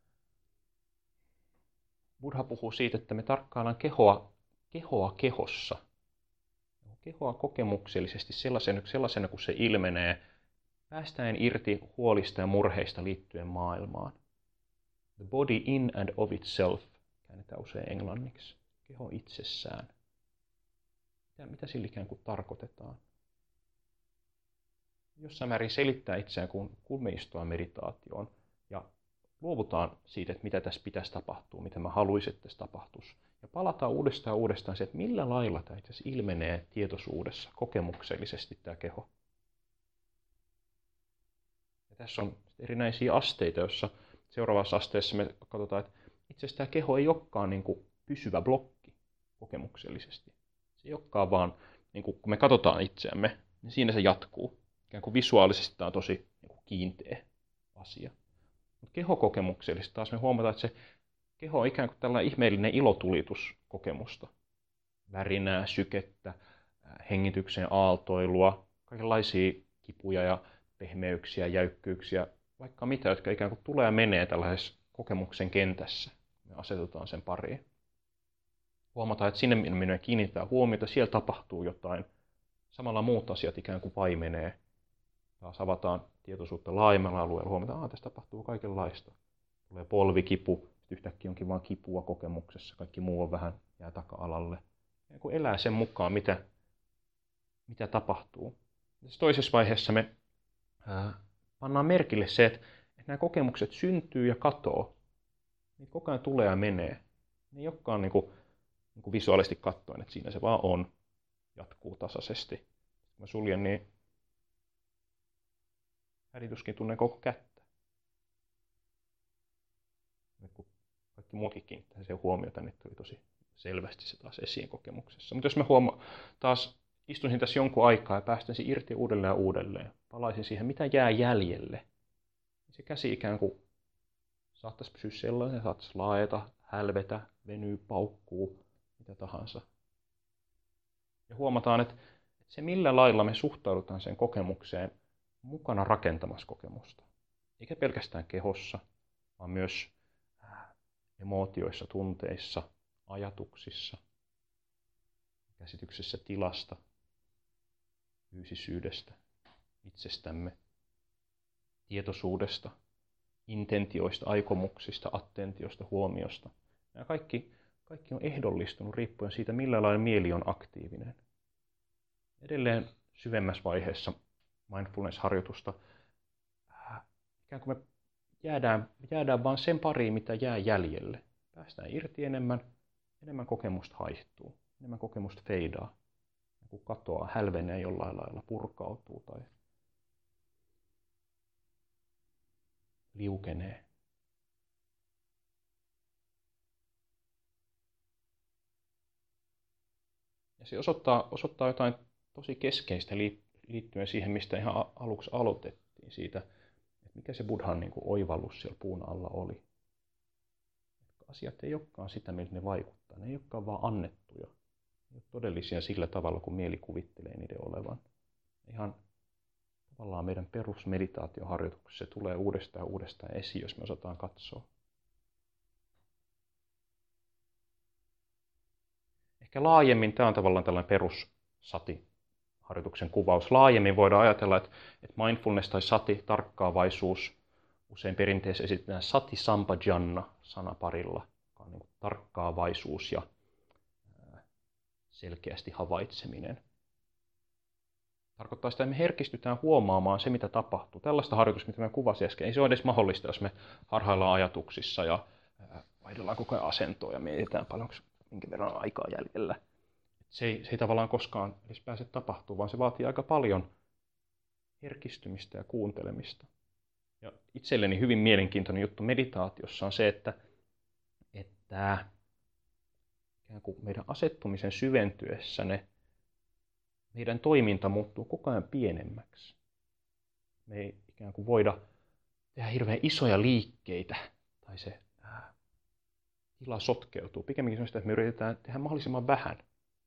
Buddha puhuu siitä, että me tarkkaillaan kehoa, kehoa kehossa. Kehoa kokemuksellisesti sellaisena, sellaisena, kun se ilmenee, päästään irti huolista ja murheista liittyen maailmaan. The body in and of itself, käännetään usein englanniksi. Keho itsessään. Mitä, mitä sillä ikään kuin tarkoitetaan? Jossain määrin selittää itseään, kun, kun me istutaan meditaatioon ja luovutaan siitä, että mitä tässä pitäisi tapahtua, mitä mä haluaisin, että tässä tapahtuisi. Ja palataan uudestaan ja uudestaan se, että millä lailla tämä itse asiassa ilmenee tietoisuudessa, kokemuksellisesti tämä keho. Ja tässä on erinäisiä asteita, joissa seuraavassa asteessa me katsotaan, että itse asiassa tämä keho ei olekaan niin kuin pysyvä blokki kokemuksellisesti. Se ei olekaan vaan, niin kuin, kun me katsotaan itseämme, niin siinä se jatkuu. Ikään kuin visuaalisesti tämä on tosi niin kuin kiinteä asia. Mutta kehokokemuksellisesti taas me huomataan, että se keho on ikään kuin tällainen ihmeellinen ilotulitus kokemusta. Värinää, sykettä, hengityksen aaltoilua, kaikenlaisia kipuja ja pehmeyksiä, jäykkyyksiä, vaikka mitä, jotka ikään kuin tulee ja menee tällaisessa kokemuksen kentässä. Me asetutaan sen pariin. Huomataan, että sinne minne me kiinnitetään huomiota, siellä tapahtuu jotain. Samalla muut asiat ikään kuin paimenee. Taas avataan tietoisuutta laajemmalla alueella, huomataan, että tässä tapahtuu kaikenlaista. Tulee polvikipu, yhtäkkiä onkin vain kipua kokemuksessa, kaikki muu on vähän jää taka-alalle. Ja kun elää sen mukaan, mitä, mitä tapahtuu. Tässä toisessa vaiheessa me ää, pannaan merkille se, että, että nämä kokemukset syntyy ja katoo. Niitä koko ajan tulee ja menee. Ne ei olekaan niin kuin, niin kuin visuaalisesti katsoen, että siinä se vaan on, jatkuu tasaisesti. Kun mä suljen, niin härituskin tunnen koko kättä. Nyt kun kaikki muutkin kiinnittää siihen huomiota, niin tuli tosi selvästi se taas esiin kokemuksessa. Mutta jos mä huomaan, taas istuisin tässä jonkun aikaa ja päästäisin irti uudelleen ja uudelleen, palaisin siihen, mitä jää jäljelle. Se käsi ikään kuin saattaisi pysyä sellainen, saattaisi laajeta, hälvetä, venyä, paukkuu, mitä tahansa. Ja huomataan, että se millä lailla me suhtaudutaan sen kokemukseen mukana rakentamassa kokemusta. Eikä pelkästään kehossa, vaan myös emootioissa, tunteissa, ajatuksissa, käsityksessä tilasta. fyysisyydestä, itsestämme, tietoisuudesta, intentioista, aikomuksista, attentiosta, huomiosta. Nämä kaikki, kaikki on ehdollistunut riippuen siitä, millä lailla mieli on aktiivinen. Edelleen syvemmässä vaiheessa mindfulness-harjoitusta ikään kuin me jäädään, jäädään vain sen pariin, mitä jää jäljelle. Päästään irti enemmän, enemmän kokemusta haihtuu, enemmän kokemusta feidaa. Kun katoaa, hälvenee jollain lailla, purkautuu tai liukenee. Ja se osoittaa, osoittaa jotain tosi keskeistä liittyen siihen, mistä ihan aluksi aloitettiin, siitä, että mikä se buddhan niin kuin oivallus siellä puun alla oli. Että asiat ei olekaan sitä, miltä ne vaikuttaa. Ne ei olekaan vaan annettuja. Ne ei ole todellisia sillä tavalla, kun mieli kuvittelee niiden olevan. Ihan tavallaan meidän perusmeditaatioharjoituksessa se tulee uudestaan ja uudestaan esiin, jos me osataan katsoa. Ehkä laajemmin tämä on tavallaan tällainen perussati-harjoituksen kuvaus. Laajemmin voidaan ajatella, että mindfulness tai sati, tarkkaavaisuus, usein perinteessä esitetään sati sampajanna sanaparilla, joka on niin kuin tarkkaavaisuus ja selkeästi havaitseminen. Tarkoittaa sitä, että me herkistytään huomaamaan se, mitä tapahtuu. Tällaista harjoitusta, mitä mä kuvasin äsken, ei se ole edes mahdollista, jos me harhaillaan ajatuksissa ja vaihdellaan koko ajan asentoa ja mietitään paljonko minkä verran aikaa jäljellä. Se ei, se ei tavallaan koskaan edes pääse tapahtumaan, vaan se vaatii aika paljon herkistymistä ja kuuntelemista. Ja itselleni hyvin mielenkiintoinen juttu meditaatiossa on se, että, että ikään kuin meidän asettumisen syventyessä ne, meidän toiminta muuttuu koko ajan pienemmäksi. Me ei ikään kuin voida tehdä hirveän isoja liikkeitä tai se ää, tila sotkeutuu. Pikemminkin sellaista, että me yritetään tehdä mahdollisimman vähän.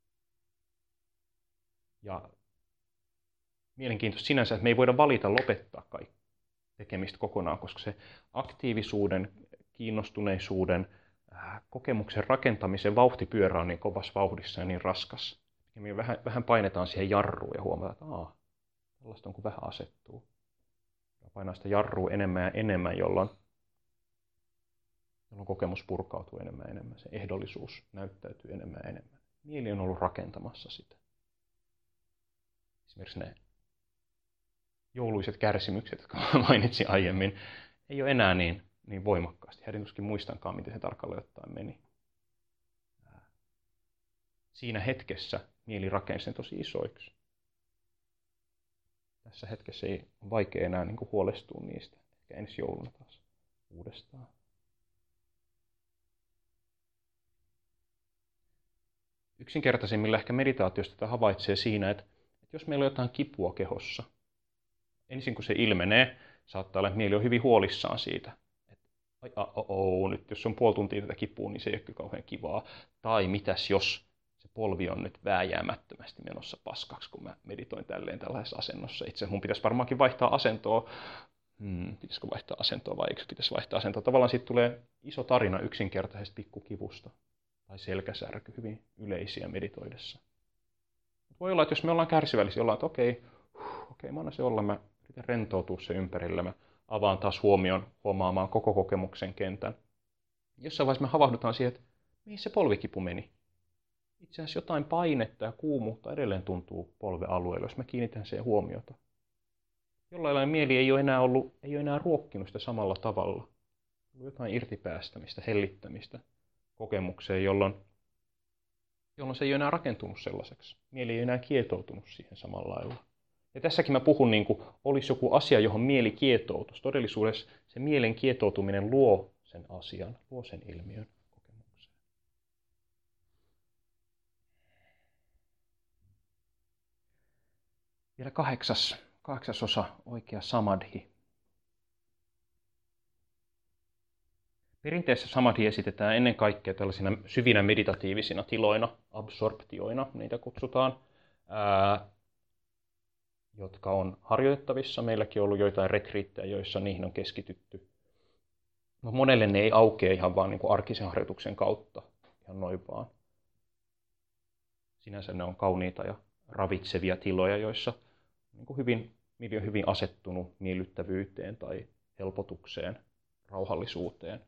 Ja mielenkiintoista sinänsä, että me ei voida valita lopettaa kaikki tekemistä kokonaan, koska se aktiivisuuden, kiinnostuneisuuden, ää, kokemuksen rakentamisen vauhtipyörä on niin kovassa vauhdissa ja niin raskas. Ja me vähän, vähän painetaan siihen jarruun ja huomataan, että aah, tällaista on kun vähän asettuu. Ja painaa sitä jarrua enemmän ja enemmän, jolloin, jolloin kokemus purkautuu enemmän ja enemmän. Se ehdollisuus näyttäytyy enemmän ja enemmän. Mieli on ollut rakentamassa sitä. Esimerkiksi ne jouluiset kärsimykset, jotka mainitsin aiemmin, ei ole enää niin, niin voimakkaasti. Hädin tuskin muistankaan, miten se tarkalleen ottaen meni. Siinä hetkessä mieli rakensi sen tosi isoiksi. Tässä hetkessä ei ole vaikea enää niin kuin huolestua niistä. Ehkä ensi jouluna taas uudestaan. Yksinkertaisimmilla ehkä meditaatiosta tätä havaitsee siinä, että, että jos meillä on jotain kipua kehossa, ensin kun se ilmenee, saattaa olla, että mieli on hyvin huolissaan siitä. Että ai, oh, oh, nyt jos on puoli tuntia tätä kipua, niin se ei ole kyllä kauhean kivaa. Tai mitäs jos se polvi on nyt vääjäämättömästi menossa paskaksi, kun mä meditoin tälleen tällaisessa asennossa. Itse mun pitäisi varmaankin vaihtaa asentoa. Hmm, pitäisikö vaihtaa asentoa vai eikö pitäisi vaihtaa asentoa? Tavallaan siitä tulee iso tarina yksinkertaisesta pikkukivusta. Tai selkäsärky, hyvin yleisiä meditoidessa. Voi olla, että jos me ollaan kärsivällisiä, ollaan, että okei, huh, okei, mä annan se olla, mä yritän rentoutua se ympärillä, mä avaan taas huomion huomaamaan koko kokemuksen kentän. Jossain vaiheessa me havahdutaan siihen, että mihin se polvikipu meni. Itse asiassa jotain painetta ja kuumuutta edelleen tuntuu polvealueella, jos mä kiinnitän siihen huomiota. Jollain lailla mieli ei ole enää ollut, ei ole enää ruokkinut sitä samalla tavalla. On jotain irtipäästämistä, hellittämistä kokemukseen, jolloin, jolloin se ei ole enää rakentunut sellaiseksi. Mieli ei ole enää kietoutunut siihen samalla lailla. Ja tässäkin mä puhun niin kuin olisi joku asia, johon mieli kietoutuisi. Todellisuudessa se mielen kietoutuminen luo sen asian, luo sen ilmiön kokemukseen. Vielä kahdeksas, kahdeksas osa, oikea samadhi. Perinteessä samadhi esitetään ennen kaikkea tällaisina syvinä meditatiivisina tiloina, absorptioina, niitä kutsutaan, ää, jotka on harjoitettavissa. Meilläkin on ollut joitain retriittejä, joissa niihin on keskitytty. No, monelle ne ei aukea ihan vaan niin kuin arkisen harjoituksen kautta, ihan noin vaan. Sinänsä ne on kauniita ja ravitsevia tiloja, joissa niin kuin hyvin, mieli on hyvin asettunut miellyttävyyteen tai helpotukseen, rauhallisuuteen.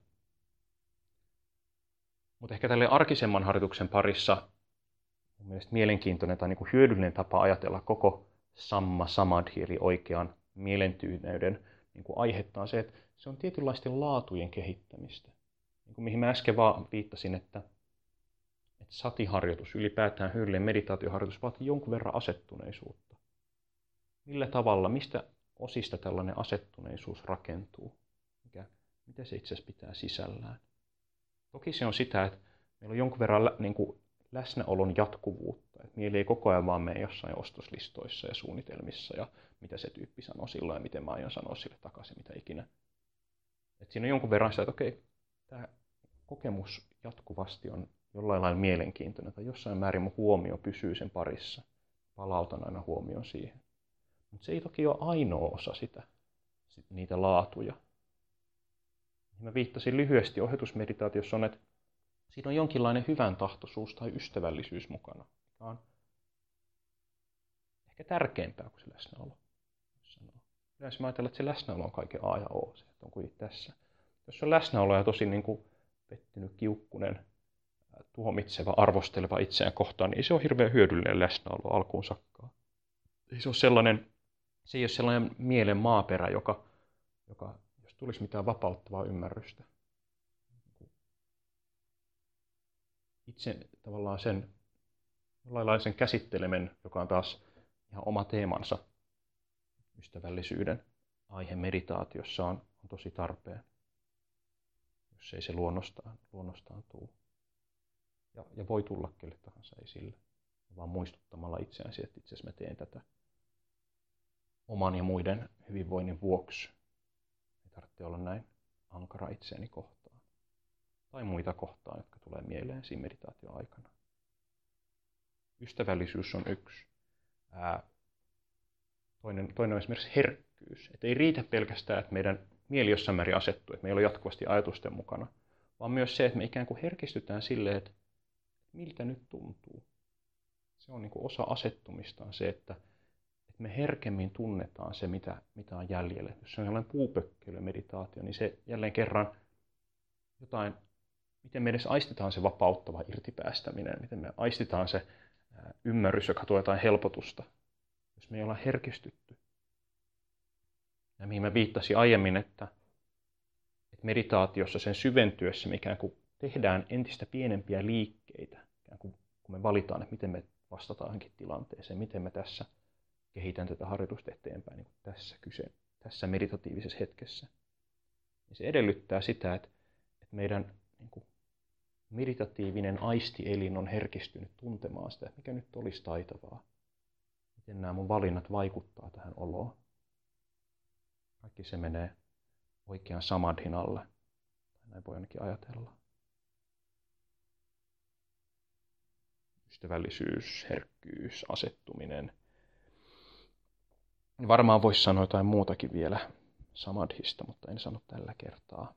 Mutta ehkä tälle arkisemman harjoituksen parissa mun mielestä mielenkiintoinen tai niin kuin hyödyllinen tapa ajatella koko samma samadhi, eli oikean mielentyyneyden niin kuin aihetta on se, että se on tietynlaisten laatujen kehittämistä. Niin kuin mihin mä äsken vaan viittasin, että, että satiharjoitus, ylipäätään hyödyllinen meditaatioharjoitus vaatii jonkun verran asettuneisuutta. Millä tavalla, mistä osista tällainen asettuneisuus rakentuu? Mikä, mitä se itse asiassa pitää sisällään? Toki se on sitä, että meillä on jonkun verran niin kuin läsnäolon jatkuvuutta. Että mieli ei koko ajan vaan mene jossain ostoslistoissa ja suunnitelmissa ja mitä se tyyppi sanoo silloin ja miten mä aion sanoa sille takaisin, mitä ikinä. Että siinä on jonkun verran sitä, että okei, tämä kokemus jatkuvasti on jollain lailla mielenkiintoinen tai jossain määrin mun huomio pysyy sen parissa. Palautan aina huomion siihen. Mutta se ei toki ole ainoa osa sitä, niitä laatuja. Mä viittasin lyhyesti ohetusmeditaatiossa on, että siinä on jonkinlainen hyvän tahtoisuus tai ystävällisyys mukana, mikä on ehkä tärkeämpää kuin se läsnäolo. Yleensä mä ajattelen, että se läsnäolo on kaiken A ja O, se on kuitenkin tässä. Jos on läsnäolo ja tosi niin kuin pettynyt, kiukkunen, tuomitseva, arvosteleva itseään kohtaan, niin ei se ole hirveän hyödyllinen läsnäolo alkuun sakkaa. Ei se, ole sellainen, se ei ole sellainen mielen maaperä, joka, joka jos tulisi mitään vapauttavaa ymmärrystä. Itse tavallaan sen, jollain sen käsittelemän, joka on taas ihan oma teemansa, ystävällisyyden aihe meditaatiossa on, on tosi tarpeen, jos ei se luonnostaan, luonnostaan tule. Ja, ja voi tulla kelle tahansa esille, vaan muistuttamalla itseään siitä, että itse asiassa mä teen tätä oman ja muiden hyvinvoinnin vuoksi. Ei tarvitse olla näin ankara itseäni kohtaan. Tai muita kohtaan, jotka tulee mieleen siinä meditaation aikana. Ystävällisyys on yksi. Ää, toinen, toinen on esimerkiksi herkkyys. Et ei riitä pelkästään, että meidän mieli jossain määrin asettuu, että meillä on jatkuvasti ajatusten mukana, vaan myös se, että me ikään kuin herkistytään silleen, että miltä nyt tuntuu. Se on niin kuin osa asettumistaan se, että, että me herkemmin tunnetaan se, mitä, mitä on jäljellä. Jos se on sellainen puupökkeilymeditaatio, niin se jälleen kerran jotain, miten me edes aistitaan se vapauttava irtipäästäminen, miten me aistitaan se ymmärrys, joka tuo jotain helpotusta, jos me ei olla herkistytty. Ja mihin mä viittasin aiemmin, että, että meditaatiossa sen syventyessä me ikään kuin tehdään entistä pienempiä liikkeitä, ikään kuin kun me valitaan, että miten me vastataan johonkin tilanteeseen, miten me tässä kehitän tätä harjoitusta eteenpäin niin kuin tässä, kyse, tässä meditatiivisessa hetkessä. Ja se edellyttää sitä, että, että meidän niin kuin meditatiivinen aistielin on herkistynyt tuntemaan sitä, että mikä nyt olisi taitavaa. Miten nämä mun valinnat vaikuttaa tähän oloon. Kaikki se menee oikean samadhin alle. Näin voi ainakin ajatella. Ystävällisyys, herkkyys, asettuminen. Varmaan voisi sanoa jotain muutakin vielä samadhista, mutta en sano tällä kertaa.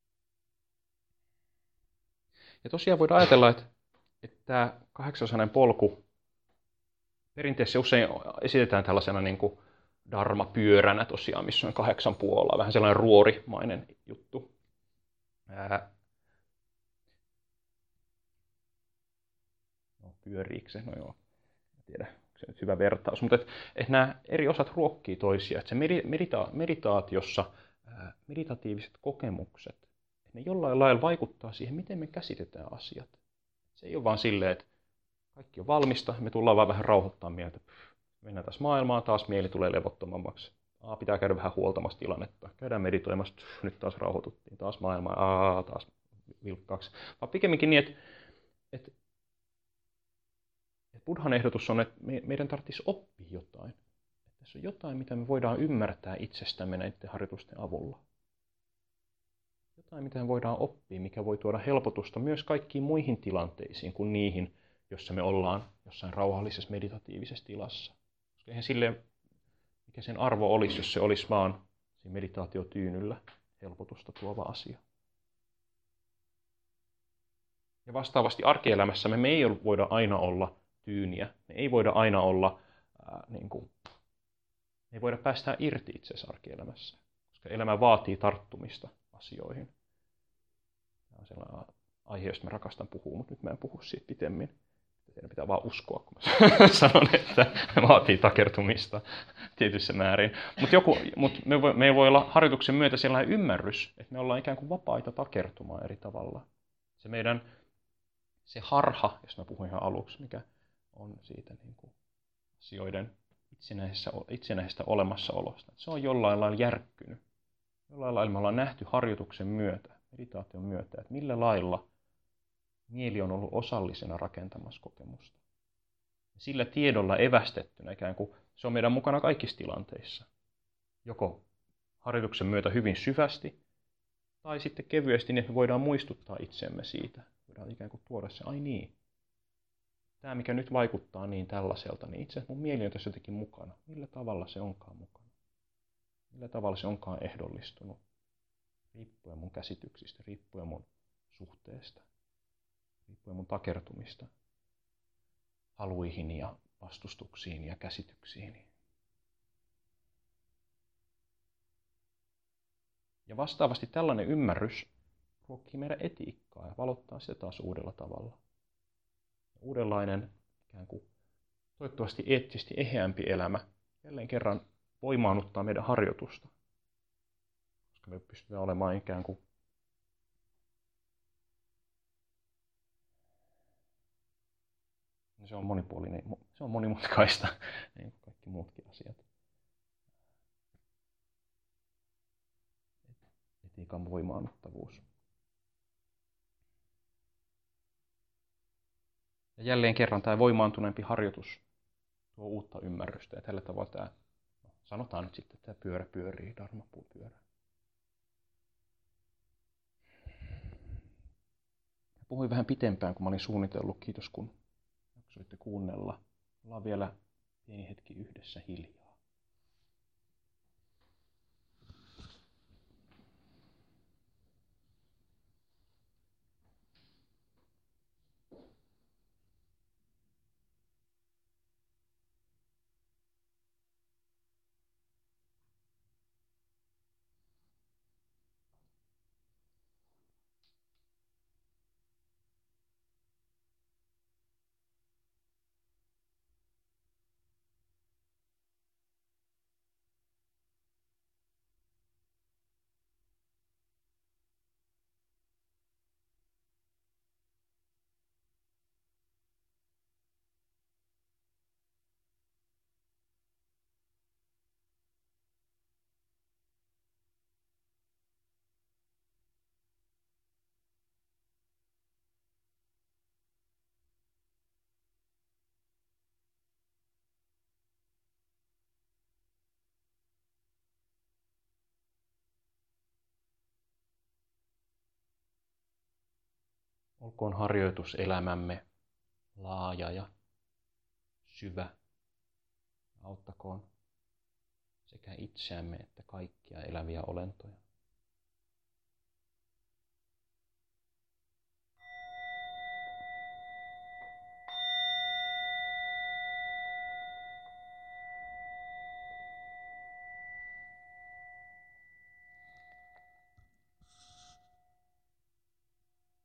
Ja tosiaan voidaan ajatella, että, että tämä kahdeksanosainen polku perinteessä usein esitetään tällaisena niin kuin dharma-pyöränä tosiaan, missä on kahdeksan puolaa, vähän sellainen ruorimainen juttu. Ää... No, pyöriikö se? No joo, en tiedä, onko se nyt hyvä vertaus. Mutta et, et nämä eri osat ruokkii toisiaan. Se medita- meditaatiossa ää, meditatiiviset kokemukset, ne jollain lailla vaikuttaa siihen, miten me käsitetään asiat. Se ei ole vaan silleen, että kaikki on valmista, me tullaan vaan vähän rauhoittamaan mieltä. Mennään taas maailmaan, taas mieli tulee levottomammaksi. Aa, pitää käydä vähän huoltamassa tilannetta. Käydään meditoimassa, nyt taas rauhoituttiin, taas maailmaan, aa, taas vilkkaaksi. Vaan pikemminkin niin, että, että, että Buddhan ehdotus on, että me, meidän tarvitsisi oppia jotain. Että tässä on jotain, mitä me voidaan ymmärtää itsestämme näiden harjoitusten avulla. Jotain, mitä me voidaan oppia, mikä voi tuoda helpotusta myös kaikkiin muihin tilanteisiin kuin niihin, jossa me ollaan jossain rauhallisessa meditatiivisessa tilassa. Koska eihän silleen, mikä sen arvo olisi, jos se olisi vaan siinä meditaatiotyynyllä helpotusta tuova asia. Ja vastaavasti arkielämässämme me ei voida aina olla tyyniä. Me ei voida aina olla ää, niin kuin Me ei voida päästää irti itse asiassa arkielämässä, koska elämä vaatii tarttumista asioihin. Tämä on sellainen aihe, josta mä rakastan puhua, mutta nyt mä en puhu siitä pitemmin. Teidän pitää vaan uskoa, kun mä sanon, että vaatii takertumista tietyssä määrin. Mutta mut me, voi, me voi olla harjoituksen myötä sellainen ymmärrys, että me ollaan ikään kuin vapaita takertumaan eri tavalla. Se meidän se harha, jos mä puhuin ihan aluksi, mikä on siitä niin kuin asioiden itsenäisestä, itsenäisestä olemassaolosta. Se on jollain lailla järkkynyt. Jollain lailla me ollaan nähty harjoituksen myötä, meditaation myötä, että millä lailla mieli on ollut osallisena rakentamassa kokemusta. Sillä tiedolla evästettynä ikään kuin se on meidän mukana kaikissa tilanteissa. Joko harjoituksen myötä hyvin syvästi, tai sitten kevyesti, niin että me voidaan muistuttaa itsemme siitä. Voidaan ikään kuin tuoda se, ai niin, tämä mikä nyt vaikuttaa niin tällaiselta, niin itse asiassa mun mieli on tässä jotenkin mukana. Millä tavalla se onkaan mukana? Millä tavalla se onkaan ehdollistunut? Riippuen mun käsityksistä, riippuen mun suhteesta, riippuen mun takertumista haluihin ja vastustuksiin ja käsityksiin. Ja vastaavasti tällainen ymmärrys ruokkii meidän etiikkaa ja valottaa sitä taas uudella tavalla. Uudenlainen, ikään kuin toivottavasti eettisesti eheämpi elämä jälleen kerran voimaannuttaa meidän harjoitusta. Koska me pystytään olemaan ikään kuin se on monipuolinen, se on monimutkaista, niin kuin kaikki muutkin asiat. Etiikan voimaannuttavuus. Ja jälleen kerran tämä voimaantuneempi harjoitus tuo uutta ymmärrystä. Ja tällä tavalla tämä, no, sanotaan nyt sitten, että tämä pyörä pyörii, dharma-pyörä. Puhuin vähän pitempään, kun mä olin suunnitellut. Kiitos, kun jaksoitte kuunnella. Ollaan vielä pieni hetki yhdessä hiljaa. Olkoon harjoituselämämme laaja ja syvä. Auttakoon sekä itseämme että kaikkia eläviä olentoja.